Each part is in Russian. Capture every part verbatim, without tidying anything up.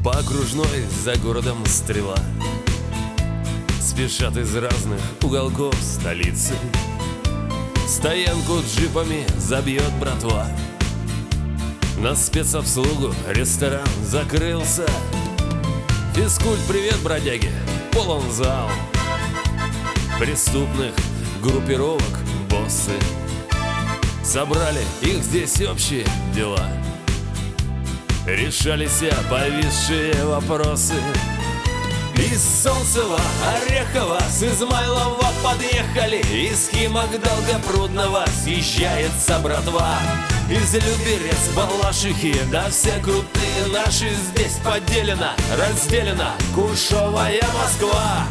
По окружной за городом стрела, спешат из разных уголков столицы. Стоянку джипами забьет братва, на спецобслугу ресторан закрылся. Физкульт, привет, бродяги, полон зал. Преступных группировок боссы, собрали их здесь общие дела. Решались повисшие вопросы. Из Солнцева, Орехова, с Измайлова подъехали. Из Химок, Долгопрудного съезжается братва. Из Люберец, Балашихи, да все крутые наши здесь поделена, разделена куршовая Москва.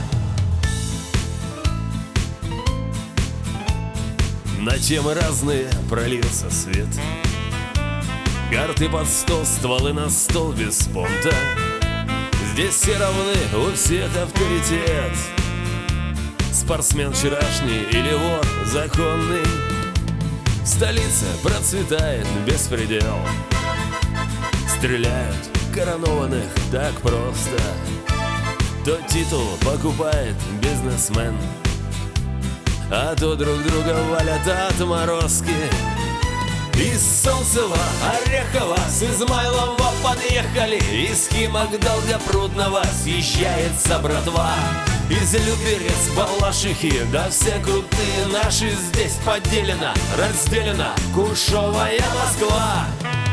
На темы разные пролился свет. Карты под стол, стволы на стол без понта. Здесь все равны, у всех авторитет. Спортсмен вчерашний или вор законный. Столица процветает беспредел. Стреляют коронованных так просто. То титул покупает бизнесмен, а то друг друга валят отморозки. Из Солнцева, Орехова, с Измайлова подъехали. Из Химок, Долгопрудного съезжается братва. Из Люберец, Балашихи, да все крутые наши здесь поделена, разделена куршовая Москва.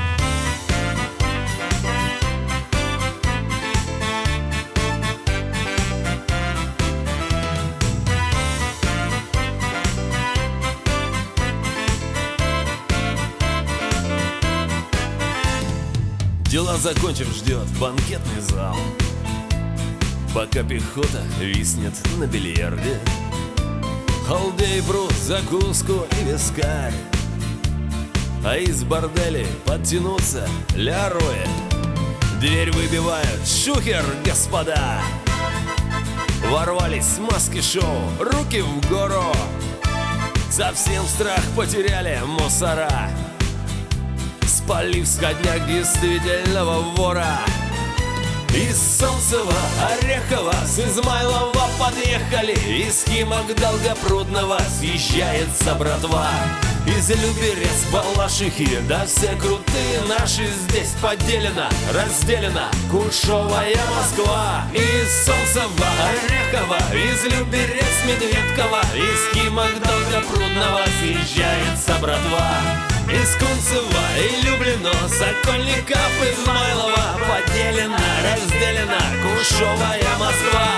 Дела закончив, ждет банкетный зал, пока пехота виснет на бильярде. Халдей, брут, закуску и вискарь, а из борделей подтянуться ля-роя. Дверь выбивают, шухер, господа. Ворвались маски-шоу, руки в гору. Совсем страх потеряли мусора, спалив сходняк действительного вора. Из Солнцева, Орехова, с Измайлова подъехали. Из Химок, Долгопрудного съезжается братва. Из Люберец, Балашихи, да все крутые наши здесь поделена, разделена куршовая Москва. Из Солнцева, Орехова, из Люберец, Медведкова, из Химок, Долгопрудного съезжается братва. Из Кунцева и Люблино, Сокольников, Измайлова поделена, разделена куршовая Москва.